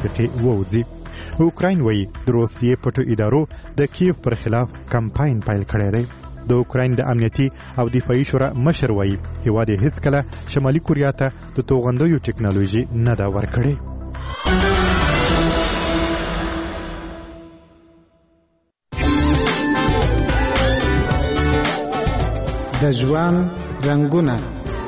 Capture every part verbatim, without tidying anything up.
منطقې ووځي. اوکراین وایي د روسیې پټو ادارو د کیف پر خلاف کمپاین پیل کړی دی. د اوکراین د امنیتي او دفاعي شورا مشر وایي هیواد یې هیڅکله شمالي کوریا ته د توغندیو ټکنالوژي نه ده ورکړې. د ژوند رنګونه.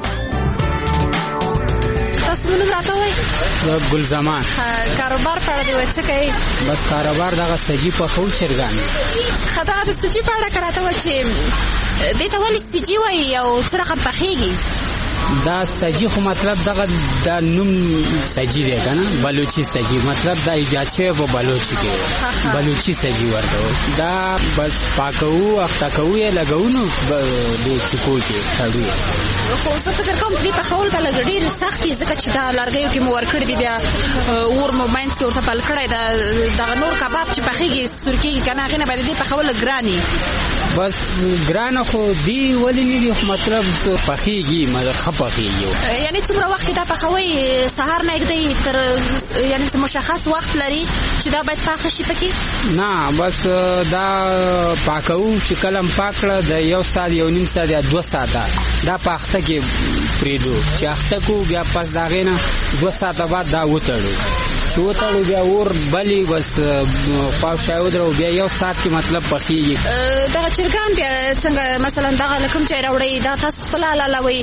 تاسو نن راته وای ګل زمان کاروبار په اړه دی څه کوي؟ بس کاروبار دغه سجی په خو چرګان خدای د سجی په اړه کراته و چې دې ته ولې سجی وای او څه رقم پخېږي؟ دا سجی خو مطلب دغه د نوم سجی دی کنه بلوچي سجی مطلب دا ایجاد شوی په بلوچي کې بلوچي سجی ورته دا بس پاکو اخته کوي لګونو د چکو کې تړي. خو زه فکر کوم دې په خول بل ډېر سخت دي ځکه چې دا لارګیو کې مو ورکړ دي بیا اور مومنټ کې ورته بل کړی دا دغه نور کباب چې پخېږي سورکېږي کنه هغه نه باندې دې په خول ګراني بس ګران خو دی ولې نه دي مطلب پخېږي مګر خپخېږي یعنی څومره وخت دا پخوي سهار نه کېږي تر یعنی مشخص وخت لري چې دا باید پاک شي پکې؟ نه بس دا پاکو چې کلم پاکړه د یو ساعت یو نیم ساعت یا دوه ساعته دا پاخته کې پریدو چې اخته کو بیا پس دا غینه دوه ساعته بعد دا وټړو چې وټړو بیا اور بلی بس پاو شاو درو بیا یو ساعت کې مطلب پخېږي. دا چرګان بیا څنګه مثلا دا لکم چې راوړی دا تاسو خپل حلالوي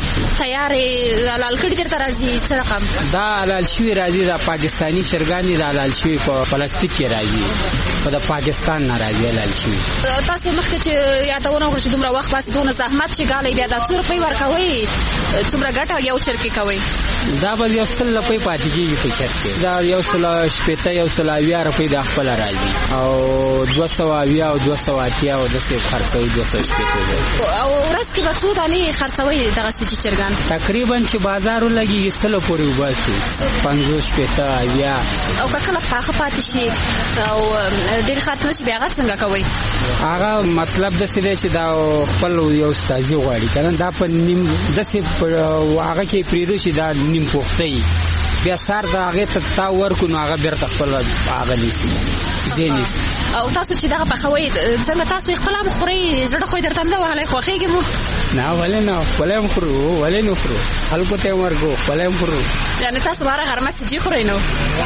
تیارې حلال کړي درته راځي څه رقم؟ دا حلال شوي راځي دا پاکستاني چرګان دي دا حلال شوي په پلاستیک کې راځي په د پاکستان نه راځي حلال شوي. تاسو مخکې چې یادونه وکړئ چې دومره وخت بس دونه زحمت چې ګالئ بیا دا څو روپۍ ورکوئ څومره ګټه یو چرګې کوئ؟ دا به یو سل روپۍ پاتې کېږي په چرګ دا یو سل شپېته یو سل اویا روپۍ دا خپله راځي او دوه سوه اویا او دوه سوه اتیا او داسې خرڅوي دوه سوه شپېته او ورځ کې به څو دانې خرڅوئ دغسې چې چرګان؟ تقریبا چې بازار ولګېږي سلو پورې وباسو پنځوس شپېته اویا. او که کله پاخه پاتې شي او ډېر خرڅ نه شي بیا هغه څنګه کوئ؟ هغه مطلب داسې دی چې دا خپل یو استازي غواړي که نه دا په نیم داسې هغه کې پرېږدو چې دا نیم پوخته بیا سار د هغې ته تا ورکو نو هغه بېرته خپل هغه نیسي دې نیسي. او تاسو چې دغه پخوئ څنګه تاسو یې خپله هم خورئ زړه خو یې درته نه وهلی خوښېږي مو؟ نه ولې نه خپله هم خورو ولې نه خورو خلکو ته یې هم ورکو خپله هم خورو. یعنې تاسو به هره غرمه سجي خورئ نو؟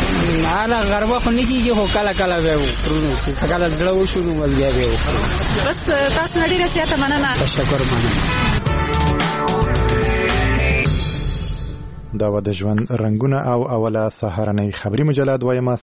هره غرمه خو نه کېږي خو کله کله به یې وخورو نو چې کله زړه وشو نو بس بیا به یې وخورو. بس تاسو نه ډېره زیاته مننه. تشکر مننه. دا و د ژوند رنګونه او اوله سهارنۍ خبري مجله دویمه